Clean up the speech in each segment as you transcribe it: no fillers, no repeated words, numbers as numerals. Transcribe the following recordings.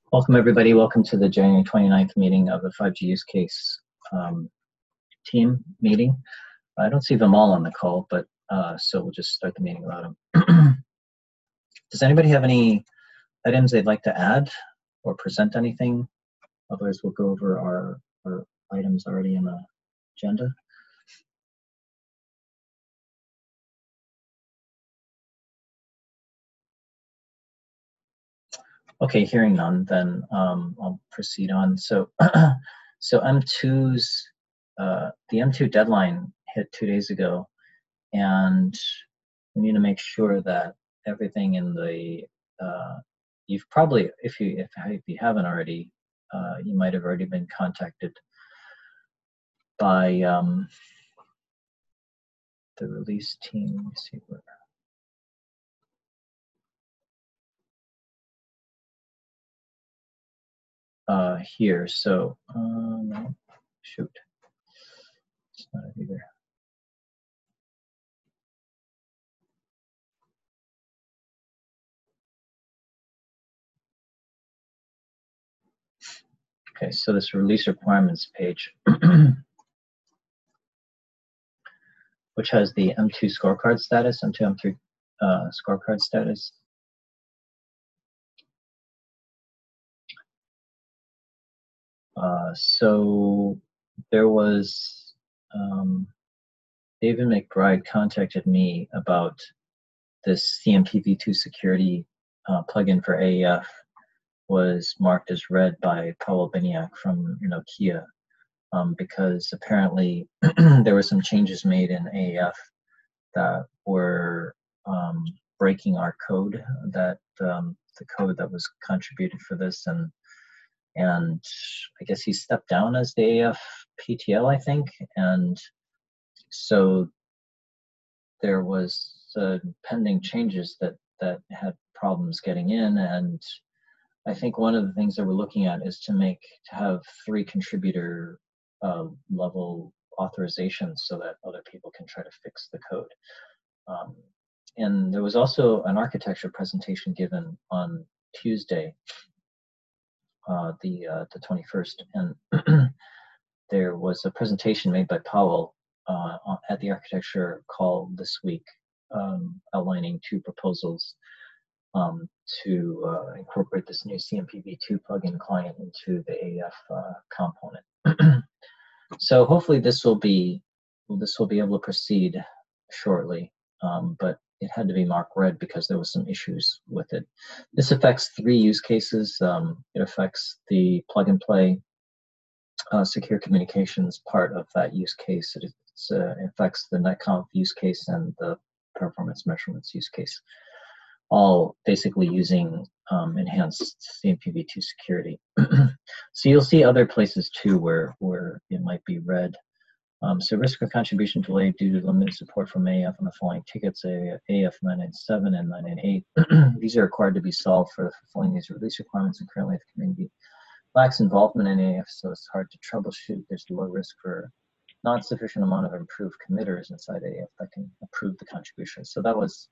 Welcome, everybody. Welcome to the January 29th meeting of the 5G use case team meeting. I don't see them all on the call, but so we'll just start the meeting without them. Does anybody have any items they'd like to add or present anything? Otherwise, we'll go over our items already in the agenda. Okay, hearing none, then I'll proceed on. So, so M2's the M2 deadline hit 2 days ago, and we need to make sure that everything in the you've probably, if you haven't already, you might have already been contacted by the release team. Let me see where. Here, so no, shoot, it's not it either. Okay, so this release requirements page, which has the M2 scorecard status, M2, M3 scorecard status. So there was, David McBride contacted me about this CMPv2 security plugin for AEF was marked as red by Paul Biniak from Nokia because apparently there were some changes made in AEF that were breaking our code, that the code that was contributed for this, and I guess he stepped down as the AEF PTL, I think, and so there was pending changes that had problems getting in, and I think one of the things that we're looking at is to have 3 contributor level authorizations so that other people can try to fix the code. And there was also an architecture presentation given on Tuesday, the 21st, and there was a presentation made by Powell at the architecture call this week, outlining 2 proposals to incorporate this new CMPv2 plugin client into the AEF component. So hopefully this will be able to proceed shortly, but it had to be marked red because there was some issues with it. This affects 3 use cases. It affects the plug and play secure communications part of that use case. It affects the netconf use case and the performance measurements use case, all basically using enhanced CMPv2 security. So you'll see other places too where it might be red. So risk of contribution delay due to limited support from AEF on the following tickets: AEF 997 and 998. These are required to be solved for fulfilling these release requirements, and currently the community lacks involvement in AEF, so it's hard to troubleshoot. There's low risk for not sufficient amount of improved committers inside AEF that can approve the contribution. So that was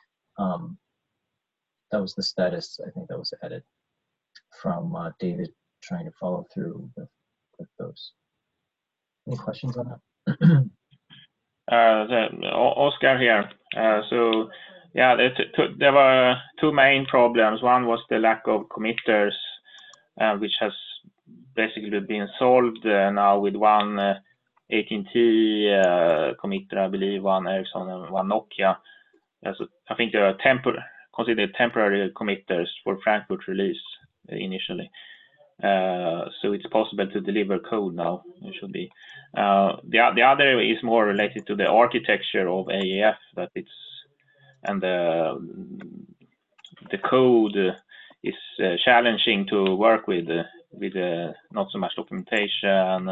the status. I think that was added from David trying to follow through with those. Any questions on that? Oscar here. So yeah, there were 2 main problems. One was the lack of committers, which has basically been solved now with one AT&T committer, I believe, one Ericsson and one Nokia. So I think there are considered temporary committers for Frankfurt release initially. So it's possible to deliver code now. It should be. The other is more related to the architecture of AEF, that it's, and the code is challenging to work with not so much documentation,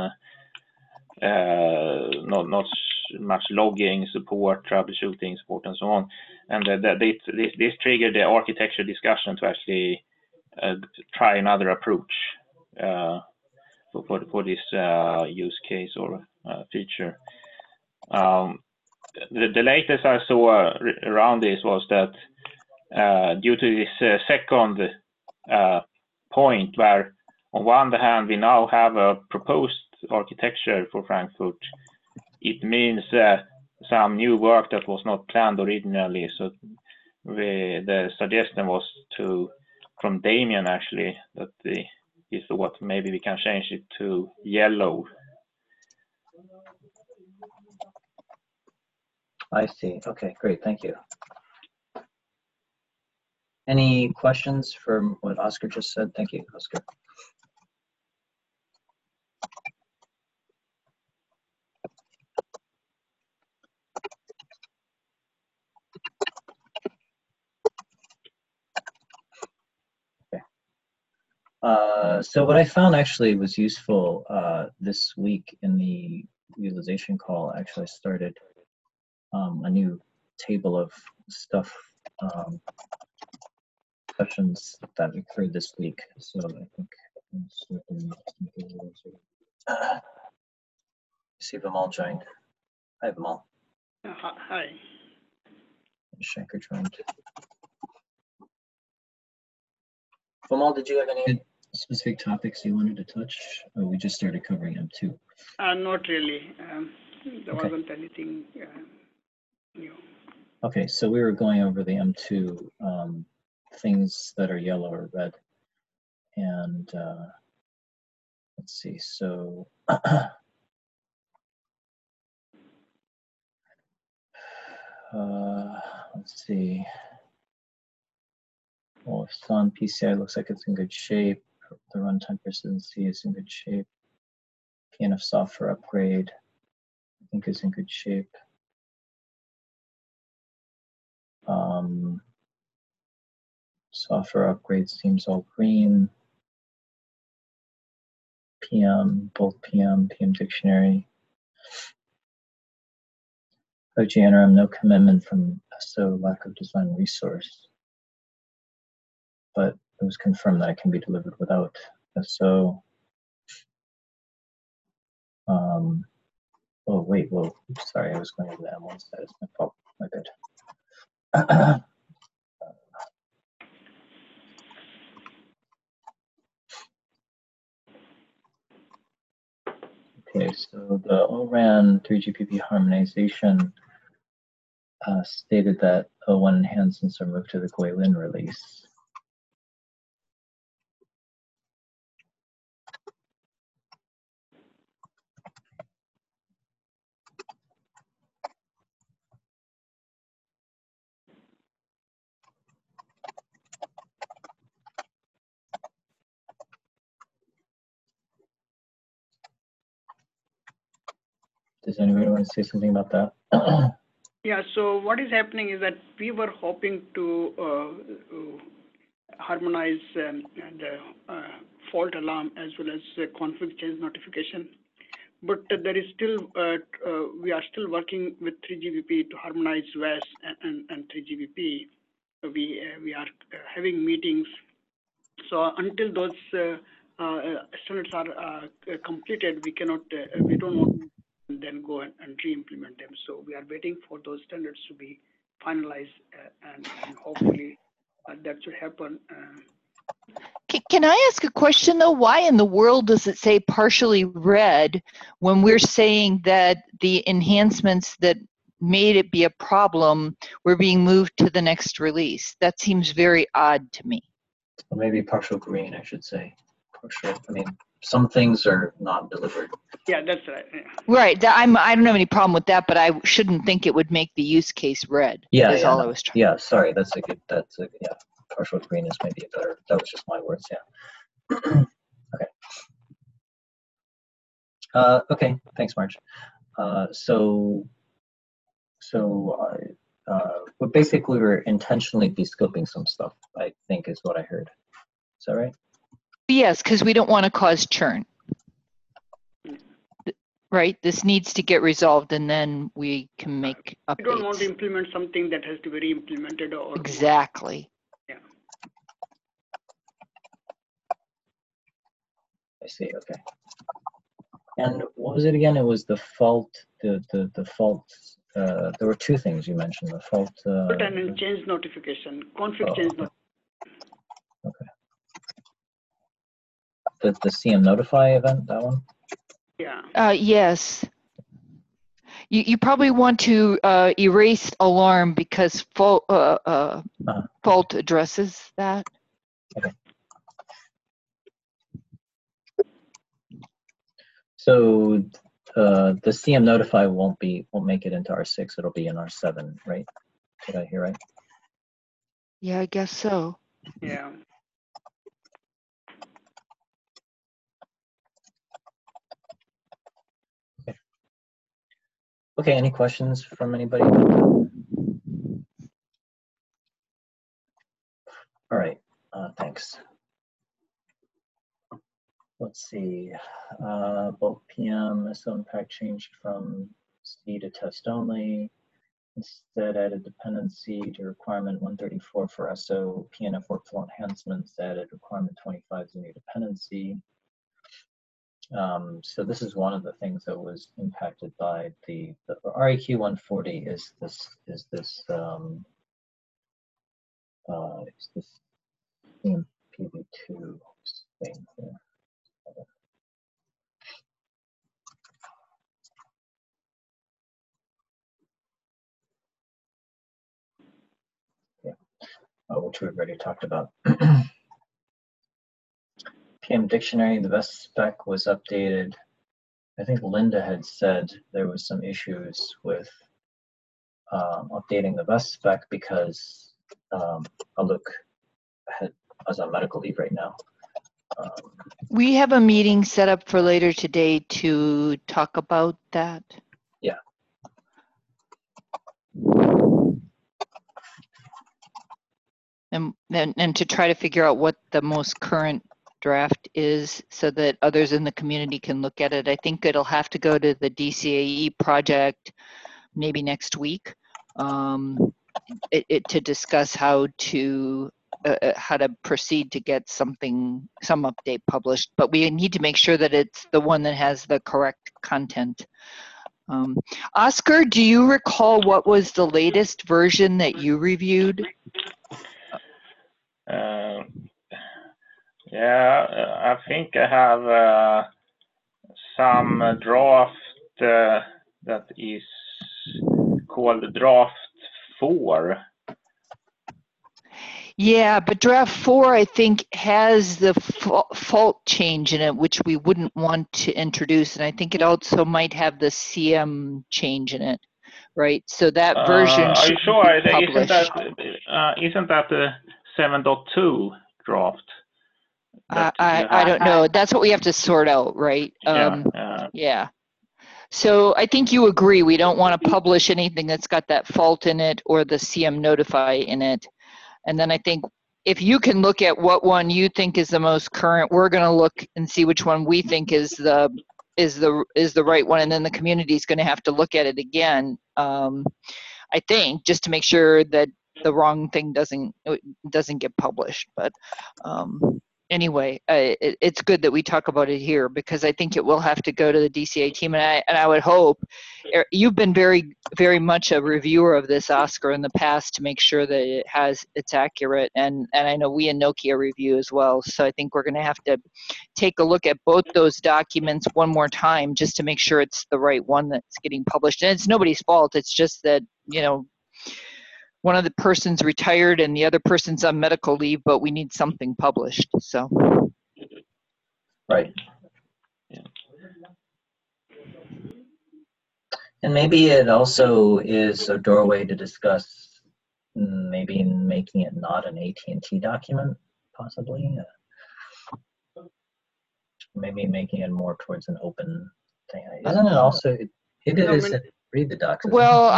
not much logging support, troubleshooting support, and so on. And this triggered the architecture discussion to actually try another approach for this use case or feature. The latest I saw around this was that due to this second point where, on one hand, we now have a proposed architecture for Frankfurt. It means some new work that was not planned originally. So the suggestion was from Damien actually, that is what maybe we can change it to yellow. I see. Okay, great. Thank you. Any questions from what Oscar just said? Thank you, Oscar. So what I found actually was useful this week in the utilization call. Actually, I started a new table of stuff, questions that occurred this week. So I think see Vimal joined. Hi, Vimal. Hi. Shankar joined. Vimal, did you have any specific topics you wanted to touch? Or we just started covering M2? Not really. There Okay. wasn't anything new. Okay, so we were going over the M2 things that are yellow or red. And let's see, so let's see. Well, if Sun PCI looks like it's in good shape, the runtime persistency is in good shape. PNF software upgrade, I think, is in good shape. Software upgrade seems all green. PM, both PM dictionary. OGNRM, no commitment from SO, lack of design resource. But it was confirmed that it can be delivered without SO. Oh, wait, whoa, oops, sorry, I was going over the M1 status, my fault, my bad. Okay, so the ORAN 3GPP harmonization stated that O1 enhancements are moved to the Guilin release. Does anybody want to say something about that? Yeah, so what is happening is that we were hoping to harmonize the fault alarm as well as config change notification. But there is still, we are still working with 3GPP to harmonize WAS and 3GPP. We are having meetings. So until those standards are completed, we cannot, we don't want to then go and re-implement them. So we are waiting for those standards to be finalized, and hopefully that should happen. Can I ask a question though? Why in the world does it say partially red when we're saying that the enhancements that made it be a problem were being moved to the next release? That seems very odd to me. Or maybe partial green, I should say. Partial, I mean, some things are not delivered. Yeah, that's right. Yeah. Right. I don't have any problem with that, but I shouldn't think it would make the use case red. Yeah, Is yeah, all no. I was trying. Yeah, sorry, yeah. Partial green is maybe a better, that was just my words, yeah. Okay. Okay, thanks, Marge. But basically we're intentionally de-scoping some stuff, I think is what I heard. Is that right? Yes, because we don't want to cause churn. Right? This needs to get resolved and then we can make updates. We don't want to implement something that has to be re-implemented or exactly. Yeah. I see, okay. And what was it again? It was the fault, the fault, there were two things you mentioned, the fault. And change notification, config change notification. Okay. the CM Notify event, that one? Yeah. Yes. You probably want to erase alarm because fault addresses that. Okay. So the CM Notify won't make it into R6. It'll be in R7, right? Did I hear right? Yeah, I guess so. Yeah. Okay, any questions from anybody about that? All right, thanks. Let's see, bulk PM, SO impact changed from C to test only. Instead added dependency to requirement 134 for SO. PNF workflow enhancements added requirement 25 as a new dependency. So this is one of the things that was impacted by the REQ 140 is this CMPV2 thing here. Yeah, which we've already talked about. PM dictionary, the best spec was updated. I think Linda had said there was some issues with updating the best spec because Alok was on medical leave right now. We have a meeting set up for later today to talk about that. Yeah. And to try to figure out what the most current draft is so that others in the community can look at it. I think it'll have to go to the DCAE project maybe next week to discuss how to proceed to get some update published. But we need to make sure that it's the one that has the correct content. Oscar, do you recall what was the latest version that you reviewed? Yeah, I think I have some draft that is called draft 4. Yeah, but draft 4, I think, has the fault change in it, which we wouldn't want to introduce. And I think it also might have the CM change in it, right? So that version Are should you sure? be published. Isn't that the 7.2 draft? I don't know. That's what we have to sort out, right? Yeah. So I think you agree. We don't want to publish anything that's got that fault in it or the CM Notify in it. And then I think if you can look at what one you think is the most current, we're going to look and see which one we think is the right one, and then the community is going to have to look at it again. I think just to make sure that the wrong thing doesn't get published. But anyway, it's good that we talk about it here because I think it will have to go to the DCA team, and I would hope you've been very, very much a reviewer of this, Oscar, in the past to make sure that it's accurate, and I know we in Nokia review as well. So I think we're going to have to take a look at both those documents one more time just to make sure it's the right one that's getting published. And it's nobody's fault. It's just that one of the persons retired and the other person's on medical leave, but we need something published. So. Right. Yeah. And maybe it also is a doorway to discuss maybe making it not an AT&T document, possibly. Maybe making it more towards an open thing. Isn't it also? Read the docs. Well,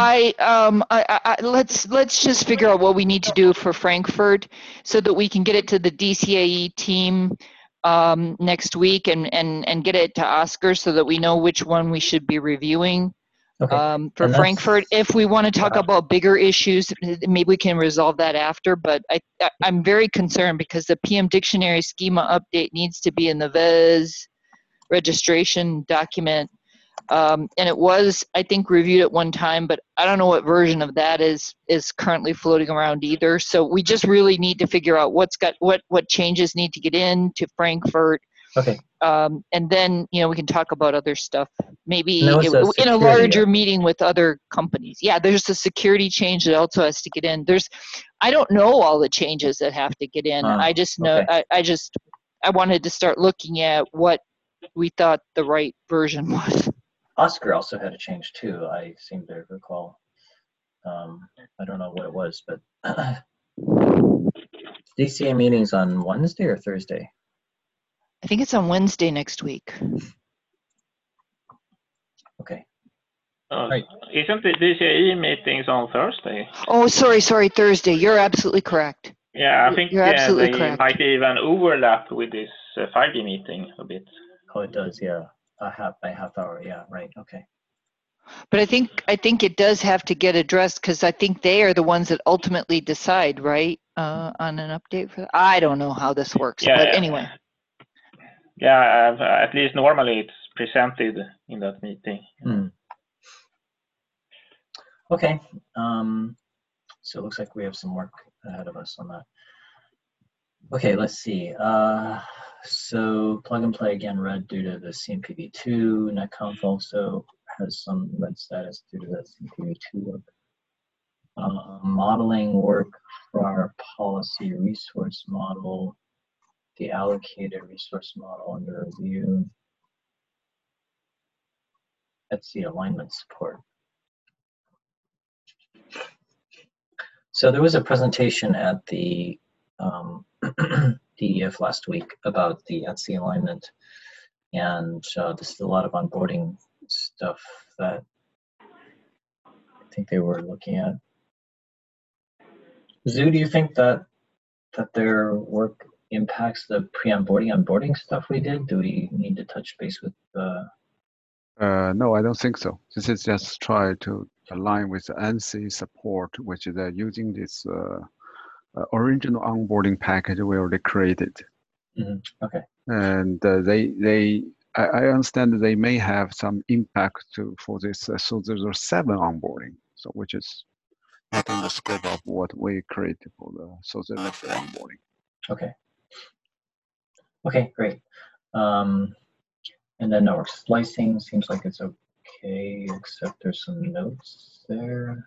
let's just figure out what we need to do for Frankfurt so that we can get it to the DCAE team next week and get it to Oscar so that we know which one we should be reviewing. Okay. For Frankfurt. If we want to talk about bigger issues, maybe we can resolve that after, but I'm very concerned because the PM dictionary schema update needs to be in the VES registration document. And it was, I think, reviewed at one time, but I don't know what version of that is currently floating around either. So we just really need to figure out what changes need to get into Frankfurt Okay. And then, we can talk about other stuff, maybe And there was a in a security larger update. meeting with other companies. Yeah, there's a security change that also has to get in. I don't know all the changes that have to get in. I just know, okay. I wanted to start looking at what we thought the right version was. Oscar also had a change too, I seem to recall. I don't know what it was, but DCA meetings on Wednesday or Thursday? I think it's on Wednesday next week. Okay. Right. Isn't the DCAE meetings on Thursday? Oh, sorry, Thursday. You're absolutely correct. Yeah, I think you're absolutely they correct. might even overlap with this 5G meeting a bit. Oh, it does, yeah. By half hour, yeah, right, okay. But I think it does have to get addressed because I think they are the ones that ultimately decide, right, on an update for that. I don't know how this works, Yeah, but anyway. Yeah, at least normally it's presented in that meeting. Okay, so it looks like we have some work ahead of us on that. Okay, let's see. So plug and play again red due to the CMPv2. NetConf also has some red status due to the CMPv2 work. Modeling work for our policy resource model, the allocated resource model under review. That's the alignment support. So there was a presentation at the DEF last week about the ETSI alignment, and this is a lot of onboarding stuff that I think they were looking at. Zoo, do you think that their work impacts the onboarding stuff we did? Do we need to touch base with No, I don't think so. This is just try to align with the ANSI support, which they're using this original onboarding package we already created. Okay. And I understand they may have some impact for this SO 07 onboarding, so which is not in the scope of what we created for the SO 04 onboarding. Okay. Okay, great. And then network slicing seems like it's okay, except there's some notes there.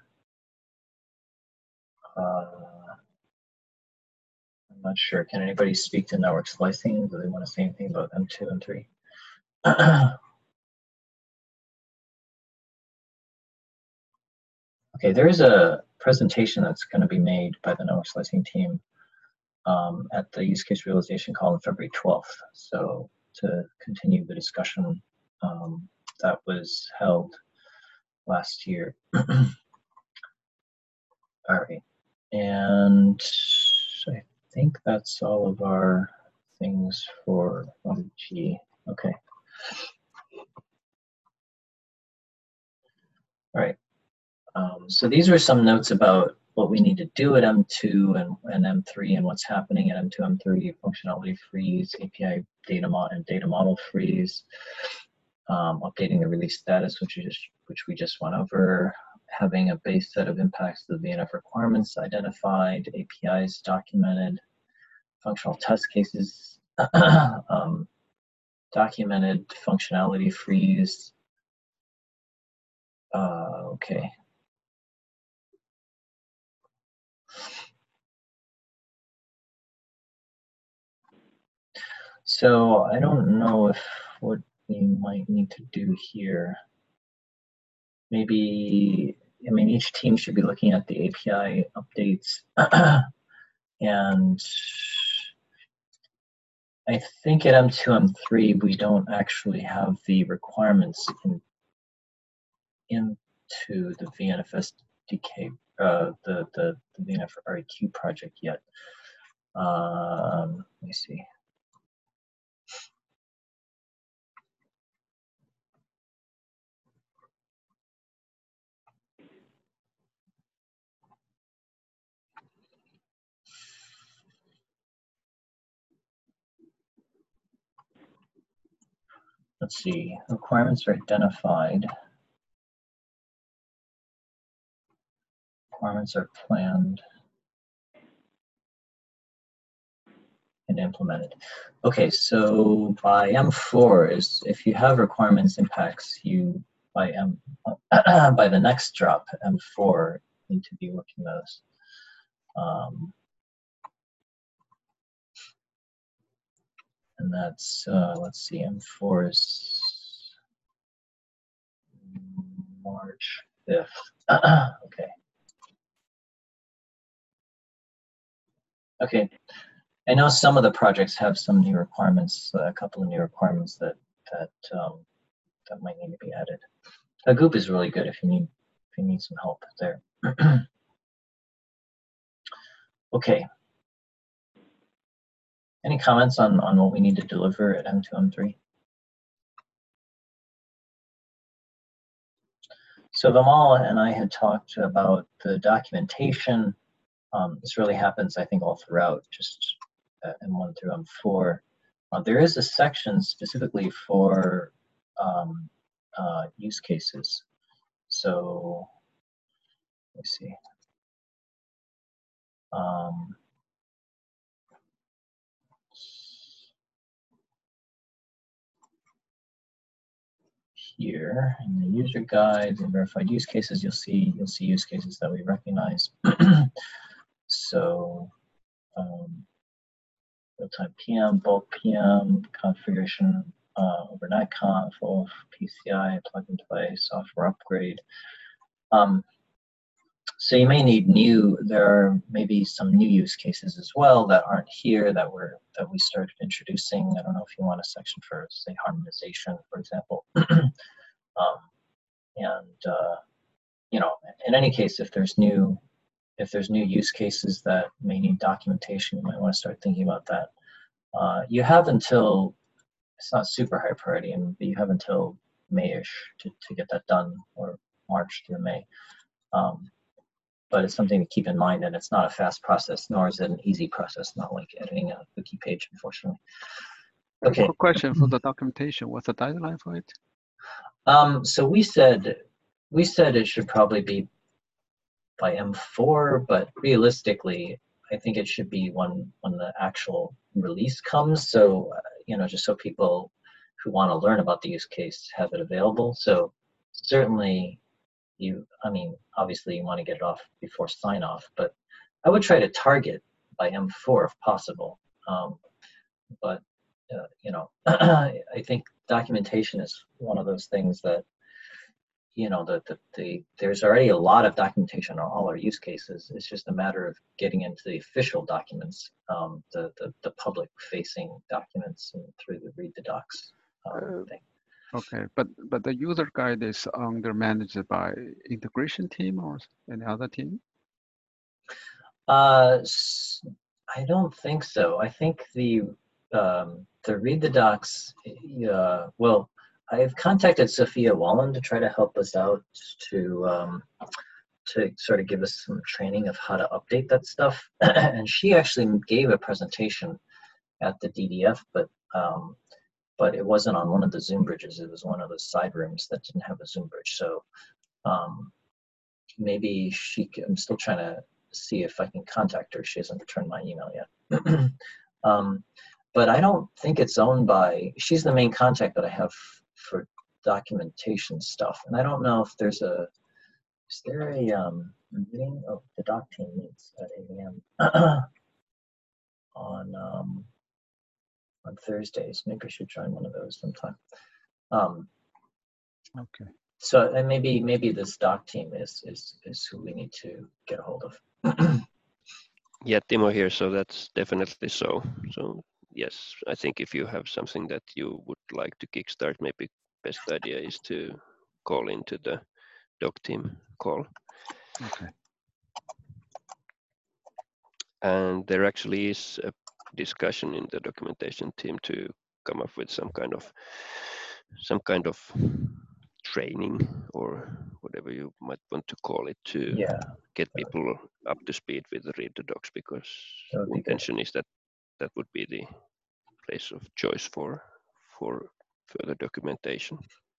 I'm not sure. Can anybody speak to network slicing? Do they want to say anything about M2 and 3? Okay, there is a presentation that's going to be made by the network slicing team at the use case realization call on February 12th. So to continue the discussion that was held last year. All right, and I think that's all of our things for 1G. Okay. All right. So these are some notes about what we need to do at M2 and M3 and what's happening at M2, M3, functionality freeze, API data model freeze, updating the release status, which we just went over, having a base set of impacts to the VNF requirements identified, APIs documented, functional test cases documented, functionality freeze. Okay. So I don't know if what we might need to do here. Maybe, I mean, each team should be looking at the API updates. And I think at M2, M3, we don't actually have the requirements into the VNF SDK, the VNF REQ project yet. Let me see. Let's see, requirements are identified. Requirements are planned. been implemented. Okay, so by M4 is if you have requirements impacts, you by by the next drop M4 need to be working those. And that's let's see, M4 is March 5th. Okay. Okay. I know some of the projects have some new requirements, a couple of new requirements that might need to be added. Hagoop is really good if you need some help there. Okay. Any comments on what we need to deliver at M2, M3? So Vimal and I had talked about the documentation. This really happens, I think, all throughout, just M1 through M4. There is a section specifically for use cases. So let's see. Here in the user guide and verified use cases, you'll see use cases that we recognize. So real-time PM, bulk PM, configuration, overnight conf, OAuth, PCI, plug and play, software upgrade. So you may need there are maybe some new use cases as well that aren't here that we started introducing. I don't know if you want a section for, say, harmonization, for example. You know, in any case, if there's new use cases that may need documentation, you might want to start thinking about that. You have until, it's not super high priority, but you have until May-ish to get that done, or March through May. But it's something to keep in mind, and it's not a fast process, nor is it an easy process, not like editing a wiki page, unfortunately. Okay. Quick question for the documentation. What's the deadline for it? So we said it should probably be by M4, but realistically, I think it should be when the actual release comes. So you know, just so people who want to learn about the use case have it available. So certainly, I mean, obviously you want to get it off before sign off, but I would try to target by M4 if possible. But you know, I think documentation is one of those things that, you know, there's already a lot of documentation on all our use cases. It's just a matter of getting into the official documents, the public-facing documents, and through the read the docs thing. Okay, but the user guide is managed by integration team or any other team? I don't think so. I think the read the docs. Well, I've contacted Sophia Wallen to try to help us out to sort of give us some training of how to update that stuff. And she actually gave a presentation at the DDF, but it wasn't on one of the Zoom bridges. It was one of those side rooms that didn't have a Zoom bridge. So maybe I'm still trying to see if I can contact her. She hasn't returned my email yet. But I don't think it's owned by, she's the main contact that I have for documentation stuff. And I don't know if is there a meeting? Oh, the doc team meets at 8 a.m. on Thursdays. Maybe I should join one of those sometime. Okay. So and maybe this doc team is who we need to get a hold of. Yeah, Timo here. So that's definitely so. So yes, I think if you have something that you would like to kickstart, maybe best idea is to call into the doc team call. Okay. And there actually is a discussion in the documentation team to come up with some kind of training or whatever you might want to call it to get people up to speed with the read the docs, because the intention is that would be the place of choice for further documentation.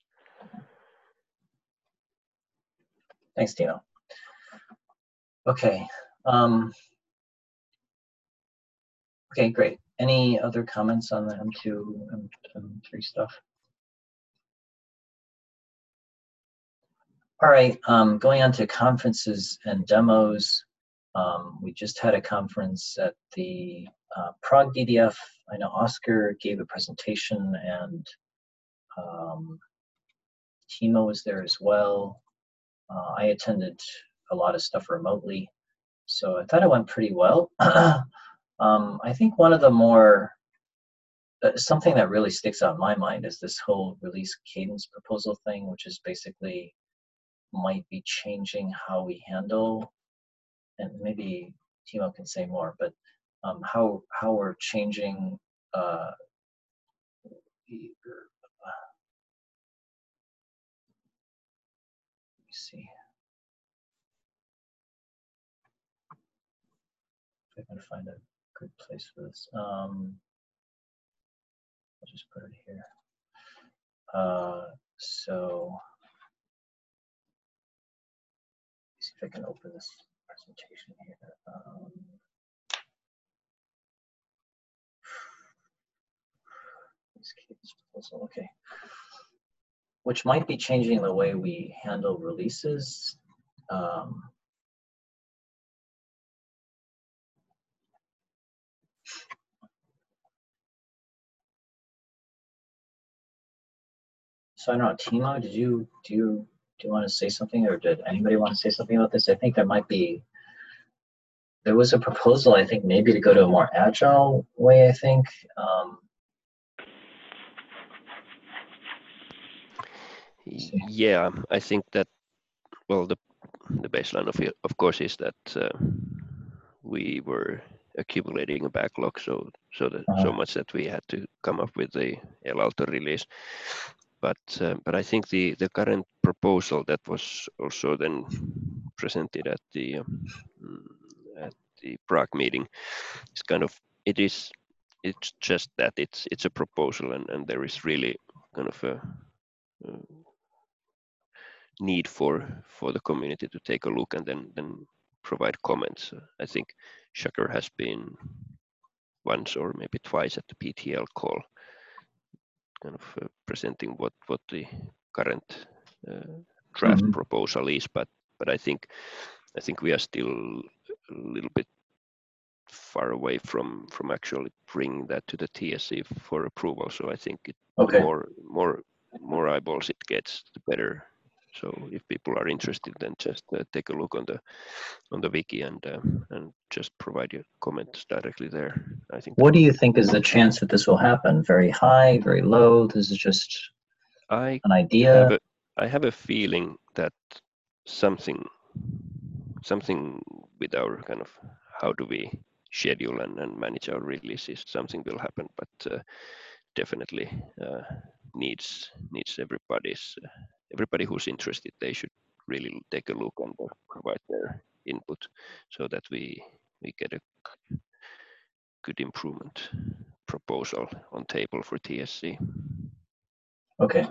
Thanks, Tino. Okay. Okay, great. Any other comments on the M2, M3 stuff? All right, going on to conferences and demos. We just had a conference at the Prague DDF. I know Oscar gave a presentation, and Timo was there as well. I attended a lot of stuff remotely, so I thought it went pretty well. I think one of the more, something that really sticks out in my mind is this whole release cadence proposal thing, which is basically might be changing how we handle, and maybe Timo can say more, but how we're changing let me see if I can find a good place for this. I'll just put it here. So let's see if I can open this presentation here. This cadence proposal, okay. Which might be changing the way we handle releases. So I don't know, Timo, do you want to say something, or did anybody want to say something about this? I think there was a proposal, I think, maybe to go to a more agile way, I think. Yeah, I think that, well, the baseline of course is that we were accumulating a backlog, so much that we had to come up with the El Alto release. But I think the current proposal that was also then presented at the Prague meeting is kind of, it's just that it's a proposal, and there is really kind of a need for the community to take a look and then provide comments. I think Shakar has been once or maybe twice at the PTL call, kind of presenting what the current draft proposal is, but I think we are still a little bit far away from actually bringing that to the TSC for approval. So I think the more eyeballs it gets, the better. So if people are interested, then just take a look on the wiki and just provide your comments directly there. I think. What do you think is the chance that this will happen? Very high, very low? This is just an idea. I have a feeling that something with our kind of how do we schedule and manage our releases, something will happen, but definitely needs everybody who's interested. They should really take a look and provide their input so that we get a good improvement proposal on table for TSC. Okay.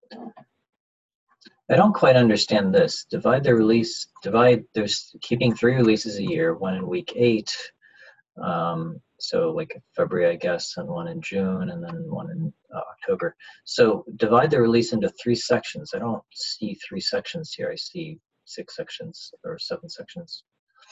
I don't quite understand this. There's keeping 3 releases a year, 1 in week 8. So like February, I guess, and 1 in June, and then 1 in October. So divide the release into 3 sections. I don't see 3 sections here. I see 6 sections or 7 sections.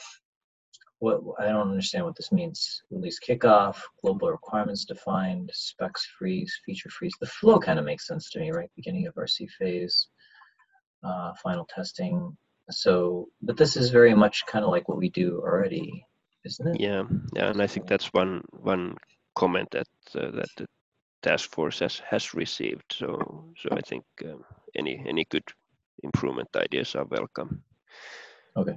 I don't understand what this means. Release kickoff, global requirements defined, specs freeze, feature freeze. The flow kind of makes sense to me, right? Beginning of RC phase, final testing. So, but this is very much kind of like what we do already, isn't it? Yeah, and I think that's one comment that the task force has received. So I think any good improvement ideas are welcome. Okay.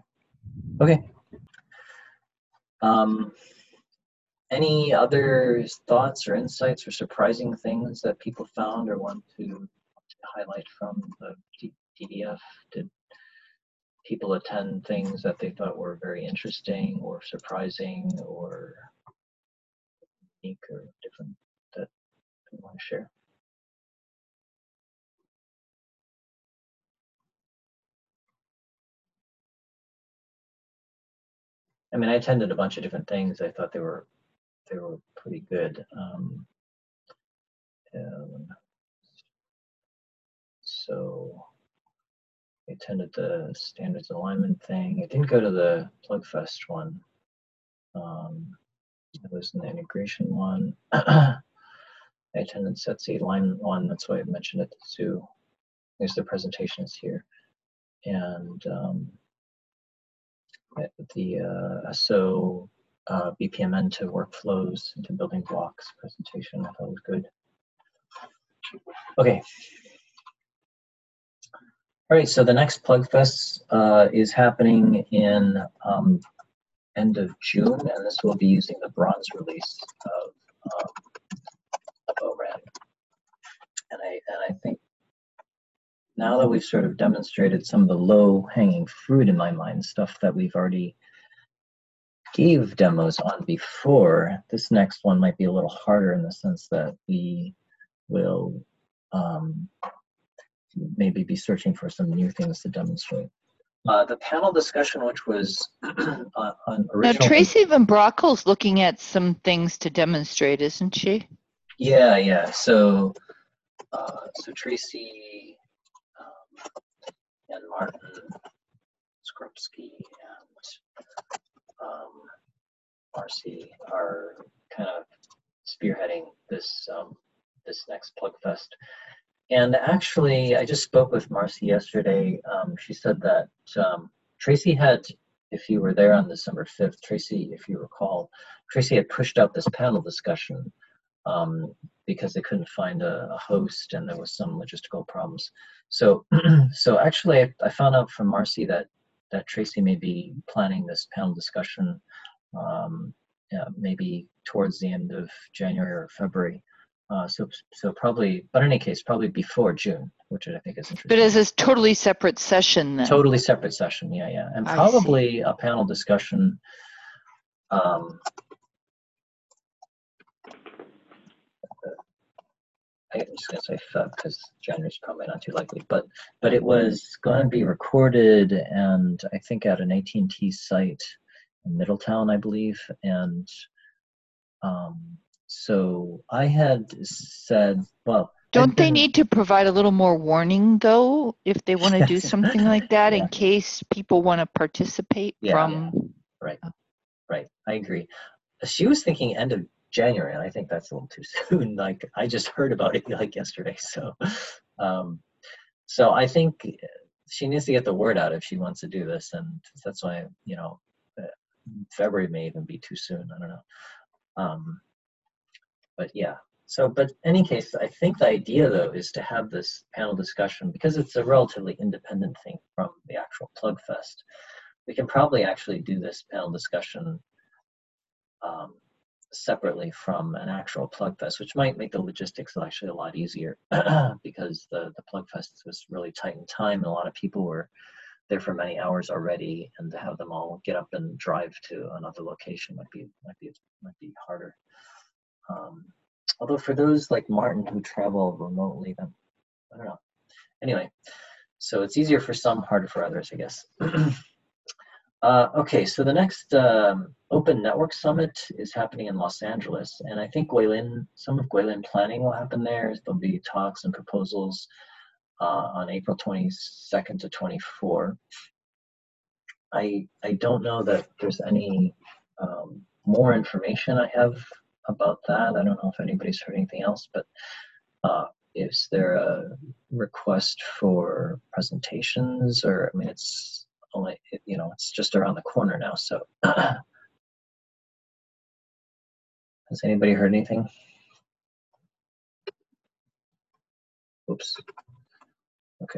Any other thoughts or insights or surprising things that people found or want to highlight from the DDF? Did people attend things that they thought were very interesting or surprising or unique or different that you want to share? I mean, I attended a bunch of different things. I thought they were pretty good. So I attended the standards alignment thing. I didn't go to the PlugFest one. It was in the integration one. I attended SETC alignment one. That's why I mentioned it too. There's the presentation is here. And the SO BPMN to workflows into building blocks presentation, I thought was good. Okay. All right, so the next PlugFest is happening in end of June, and this will be using the bronze release of ORAN. And I think now that we've sort of demonstrated some of the low-hanging fruit in my mind, stuff that we've already gave demos on before, this next one might be a little harder in the sense that we will maybe be searching for some new things to demonstrate. The panel discussion, which was on original. Now, Tracy Van Brockel's looking at some things to demonstrate, isn't she? Yeah, yeah. So Tracy and Martin Skrupski and Marcy are kind of spearheading this this next PlugFest. And actually, I just spoke with Marcy yesterday. She said that Tracy had, if you were there on December 5th, Tracy, if you recall, Tracy had pushed out this panel discussion because they couldn't find a host and there was some logistical problems. So, so actually, I found out from Marcy that Tracy may be planning this panel discussion maybe towards the end of January or February. So probably, but in any case, probably before June, which I think is interesting. But as a totally separate session then? Totally separate session, yeah, yeah. And probably a panel discussion. I'm just gonna say Feb because January's probably not too likely, but it was going to be recorded and I think at an AT&T site in Middletown, I believe, and so I had said, well, don't they need to provide a little more warning though, if they want to do something like that in case people want to participate from? Yeah. Right, I agree. She was thinking end of January, and I think that's a little too soon. Like I just heard about it like yesterday, so so I think she needs to get the word out if she wants to do this, and that's why, you know, February may even be too soon. I don't know. But yeah, so, but in any case, I think the idea though is to have this panel discussion because it's a relatively independent thing from the actual PlugFest. We can probably actually do this panel discussion separately from an actual PlugFest, which might make the logistics actually a lot easier because the PlugFest was really tight in time and a lot of people were there for many hours already, and to have them all get up and drive to another location might be harder. Although for those like Martin who travel remotely, then I don't know. Anyway, so it's easier for some, harder for others, I guess. Okay, so the next Open Network Summit is happening in Los Angeles, and I think some of Guilin planning will happen there. There'll be talks and proposals on April 22nd to 24. I don't know that there's any more information I have about that. I don't know if anybody's heard anything else, but is there a request for presentations? Or, I mean, it's only, you know, it's just around the corner now, so. Has anybody heard anything? Oops. Okay.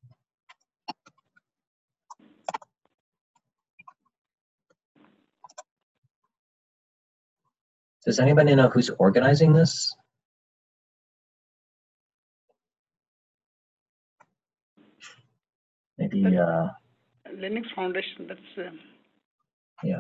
Does anybody know who's organizing this? Maybe Linux Foundation, that's yeah.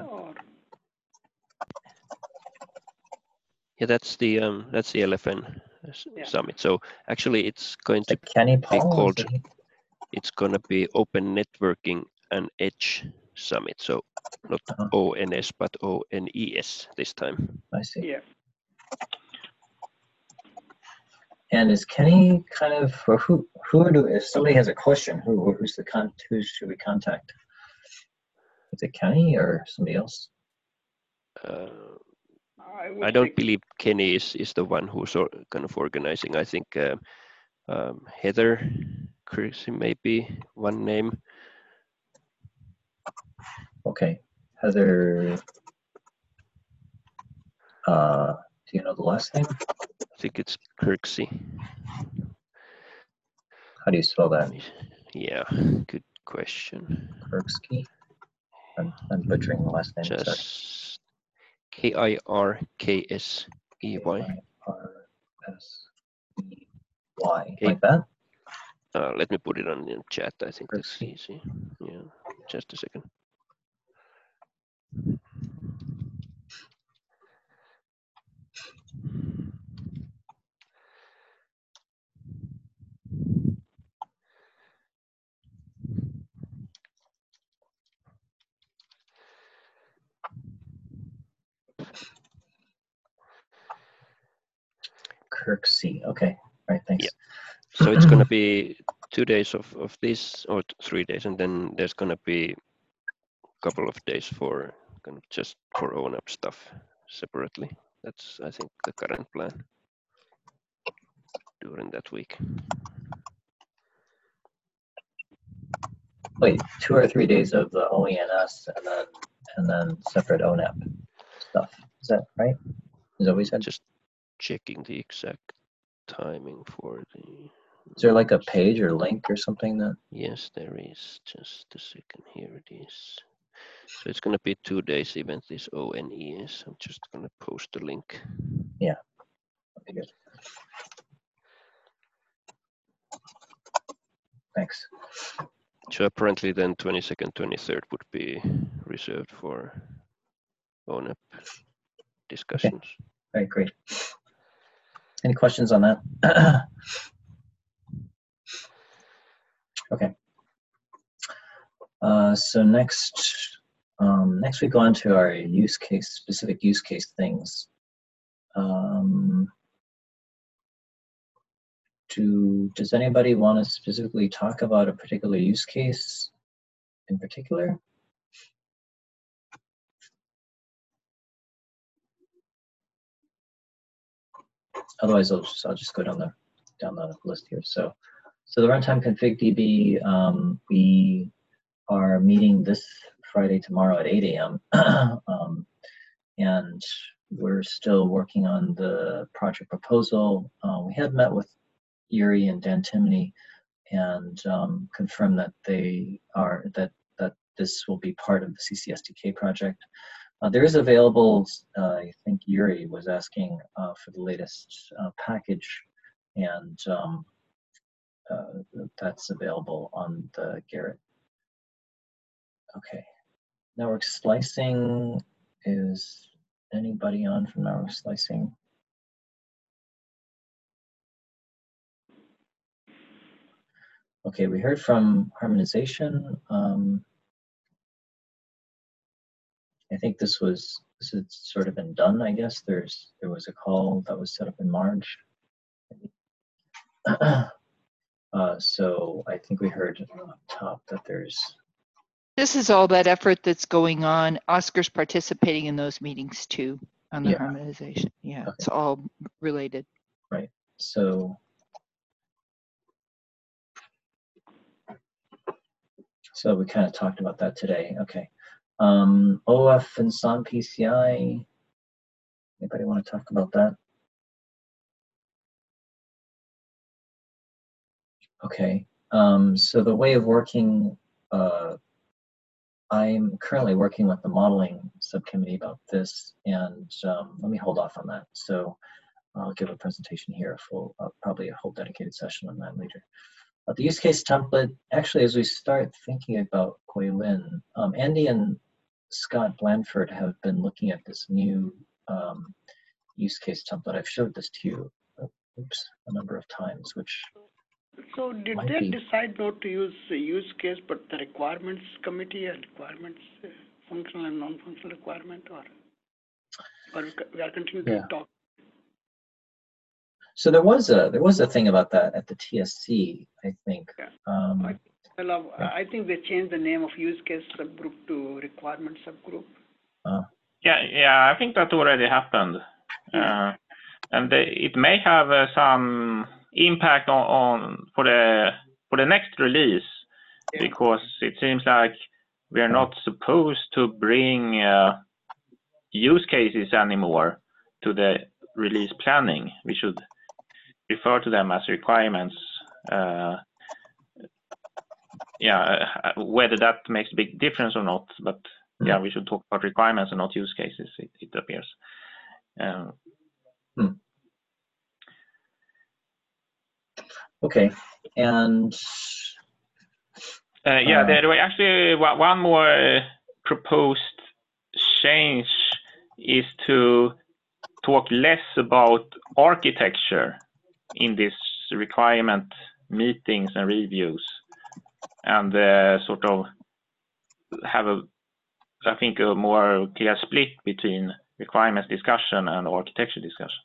Yeah, that's the LFN summit. So actually it's going to Kenny be Paul, called, it's going to be Open Networking and Edge Summit. So not ONS, but ONES this time. I see. Yeah. And is Kenny kind of, or who do, if somebody has a question, who should we contact? Is it Kenny or somebody else? I don't believe Kenny is the one who's kind of organizing. I think Heather Kirksey may be one name. Okay, Heather. Do you know the last name? I think it's Kirksey. How do you spell that? Yeah, good question. Kirksey. I'm butchering the last name. Just Kirksey. RSEY, like that? Let me put it on the chat. I think that's Kirksey. easy. Yeah, just a second. Kirksey. Okay. All right. Thanks. Yeah. So it's going to be 2 days of this, or 3 days, and then there's going to be a couple of days for kind of just for ONAP stuff separately. That's, I think, the current plan during that week. Wait, 2 or 3 days of the OENS and then separate ONAP stuff. Is that right? Is that what we said? Just checking the exact timing for the. Is there like a page or link or something that? Yes, there is. Just a second. Here it is. So it's going to be 2 days event, this ONES. I'm just going to post the link. Yeah. Okay, good. Thanks. So apparently then 22nd, 23rd would be reserved for ONAP discussions. Okay. All right, great. Any questions on that? Okay. So next we go on to our specific use case things. Does anybody want to specifically talk about a particular use case in particular? Otherwise, I'll just go down the list here. So the runtime config DB, we are meeting this Friday, tomorrow at 8 a.m. And we're still working on the project proposal. We had met with Yuri and Dan Timoney and confirmed that that this will be part of the CCSDK project. There is available, I think Yuri was asking for the latest package, and that's available on the Gerrit. Okay, network slicing, is anybody on from network slicing? Okay, we heard from harmonization. I think this has sort of been done, I guess. There was a call that was set up in March. So I think we heard up top that there's. This is all that effort that's going on. Oscar's participating in those meetings too on the harmonization. Yeah, okay. It's all related. Right. So we kind of talked about that today. Okay. OF and SON PCI. Anybody want to talk about that? Okay. So the way of working, I'm currently working with the modeling subcommittee about this, and let me hold off on that. So I'll give a presentation here, probably a whole dedicated session on that later. The use case template, actually, as we start thinking about Guilin, Andy and Scott Blandford have been looking at this new use case template. I've showed this to you, a number of times, which. So did they decide not to use the use case, but the requirements committee and requirements, functional and non-functional requirement, or we are continuing to talk? So there was a thing about that at the TSC, I think. Yeah. Um, I think they changed the name of use case subgroup to requirement subgroup. Yeah, I think that already happened. And it may have some impact on for the next release, because it seems like we are not supposed to bring use cases anymore to the release planning. We should refer to them as requirements. Whether that makes a big difference or not, but yeah, we should talk about requirements and not use cases, it appears. Okay, and there were actually one more proposed change is to talk less about architecture in this requirement meetings and reviews, and sort of have I think a more clear split between requirements discussion and architecture discussion.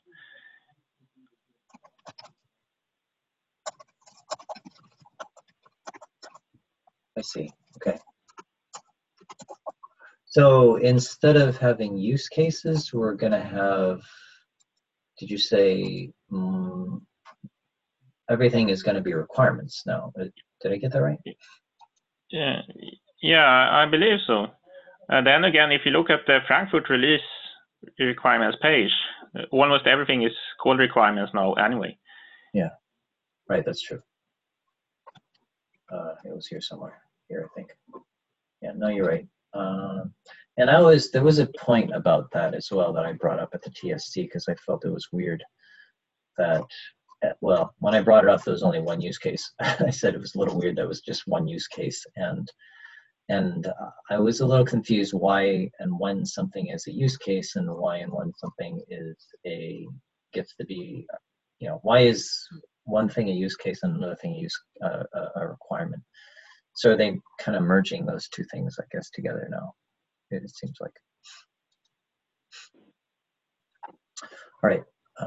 I see. Okay. So instead of having use cases, we're going to have, did you say everything is going to be requirements now? Did I get that right? Yeah, I believe so. Then again, if you look at the Frankfurt release requirements page, almost everything is called requirements now anyway. Yeah, right, that's true. It was here somewhere, here I think. Yeah, no, you're right. And there was a point about that as well that I brought up at the TSC, because I felt it was weird that, well, when I brought it up, there was only one use case. I said it was a little weird that it was just one use case, and I was a little confused why and when something is a use case and why and when something gets to be, why is one thing a use case and another thing a requirement? So are they kind of merging those two things, I guess, together now? It seems like. All right.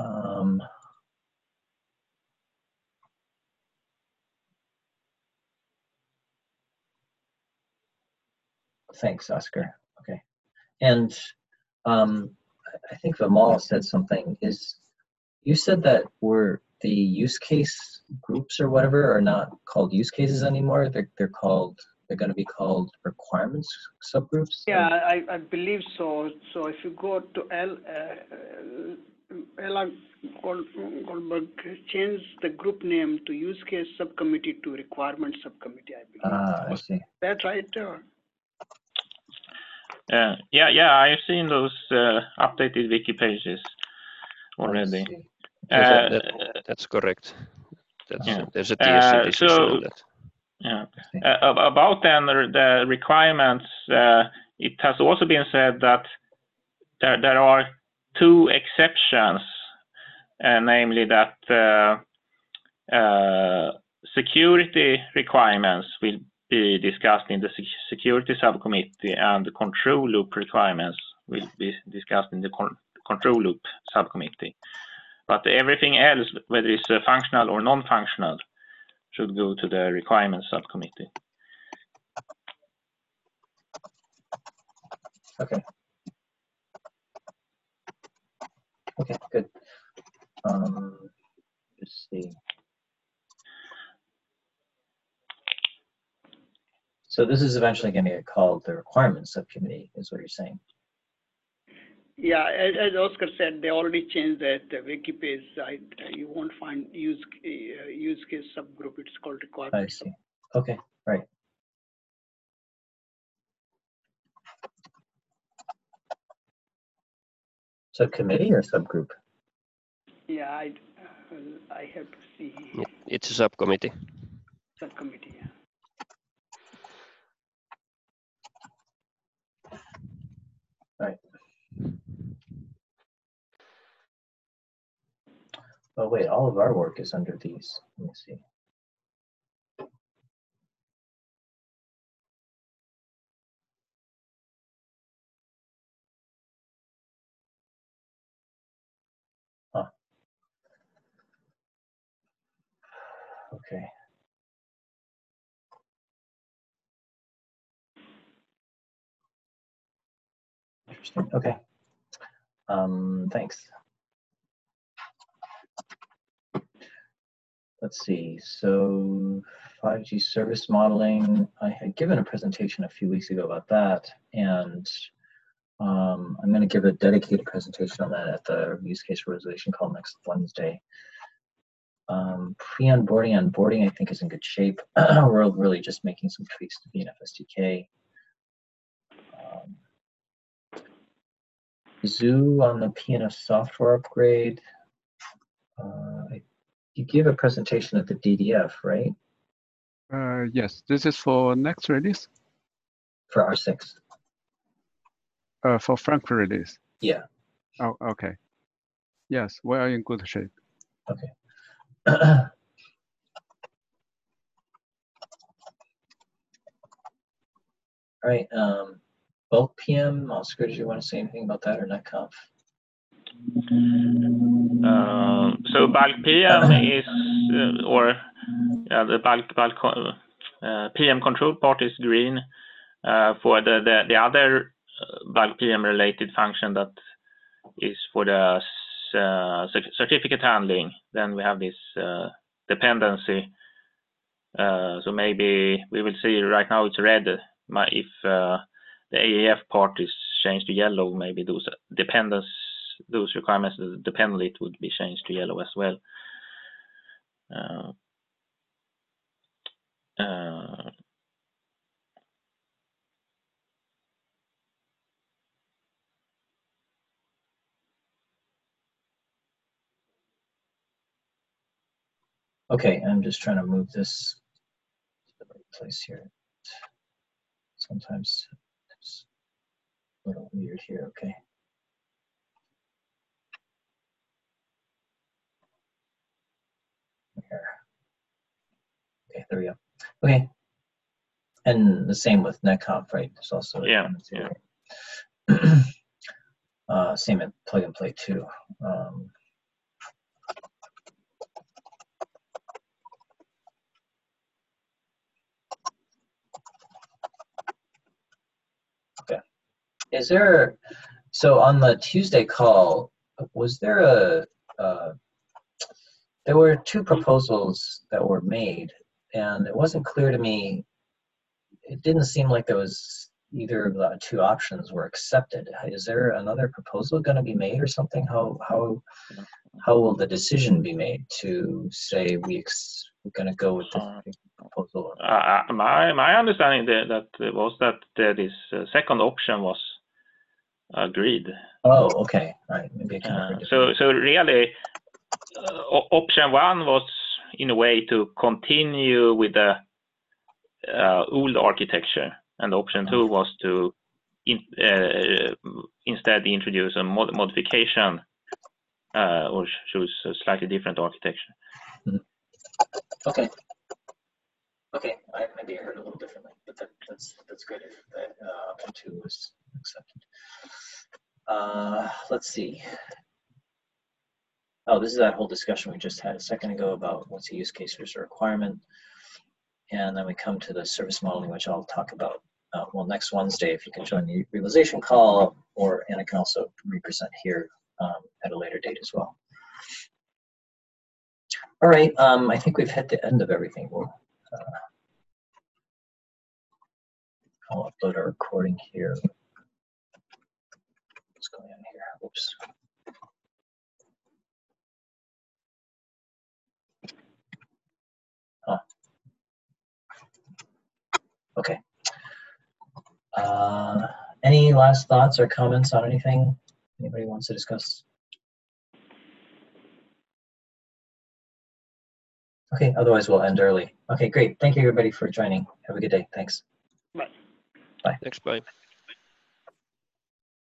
Thanks, Oscar. Okay. And I think Vimal said something. You said that the use case groups or whatever are not called use cases anymore. They're going to be called requirements subgroups. Yeah, I believe so. So if you go to Ella Goldberg changed the group name to use case subcommittee to requirement subcommittee, I believe. I see. Is that right? Yeah, I've seen those updated wiki pages already. That's correct. There's a TSC decision on that. Yeah. About then the requirements, it has also been said that there are two exceptions, namely that security requirements will be discussed in the security subcommittee, and the control loop requirements will be discussed in the control loop subcommittee. But everything else, whether it's functional or non-functional, should go to the requirements subcommittee. Okay. Okay, good. Let's see. So this is eventually going to get called the requirements subcommittee, is what you're saying? Yeah, as Oscar said, they already changed the wiki page. You won't find use case subgroup. It's called requirement. I see. Okay, right. Subcommittee or subgroup? Yeah, I have to see. It's a subcommittee. Subcommittee, yeah. Right. Oh wait, all of our work is under these. Let me see. Huh. Okay. Interesting. Okay. Thanks. Let's see. So 5G service modeling, I had given a presentation a few weeks ago about that, and I'm going to give a dedicated presentation on that at the use case resolution call next Wednesday. Pre-onboarding, onboarding, I think is in good shape. We're really just making some tweaks to VNF SDK. Zoo on the PNF software upgrade. You gave a presentation at the DDF, right? Yes, this is for next release. For R6. For Frankfurt release. Yeah. Oh, okay. Yes, we are in good shape. Okay. All right. Bulk PM, Oscar, did you want to say anything about that or NetConf? So bulk PM is, the bulk PM control part is green. For the other bulk PM related function that is for the certificate handling, then we have this dependency. So maybe we will see. Right now it's red. If the AEF part is changed to yellow, maybe those requirements, the dependent would be changed to yellow as well. Okay, I'm just trying to move this to the right place here. Sometimes it's a little weird here. Okay. Here. Okay, there we go. Okay. And the same with NetConf, right? There's also same at plug and play too. Okay. Is there, so on the Tuesday call, was there there were two proposals that were made, and it wasn't clear to me, it didn't seem like there was either of the two options were accepted. Is there another proposal going to be made or something? How will the decision be made to say we're going to go with this proposal? My understanding that was that this second option was agreed. Oh, okay. All right. Maybe I can so really, option one was in a way to continue with the old architecture, and option two was to instead introduce a modification or choose a slightly different architecture. Mm-hmm. Okay. Okay, maybe I heard a little differently, but that's good if that option two was accepted. Let's see. Oh, this is that whole discussion we just had a second ago about what's a use case versus a requirement. And then we come to the service modeling, which I'll talk about well next Wednesday if you can join the realization call, and I can also represent here at a later date as well. All right, I think we've hit the end of everything. I'll upload our recording here. What's going on here? Whoops. Huh. Okay. Any last thoughts or comments on anything anybody wants to discuss? Okay, otherwise we'll end early. Okay, great. Thank you everybody for joining. Have a good day. Thanks. Bye. Bye. Thanks, bye.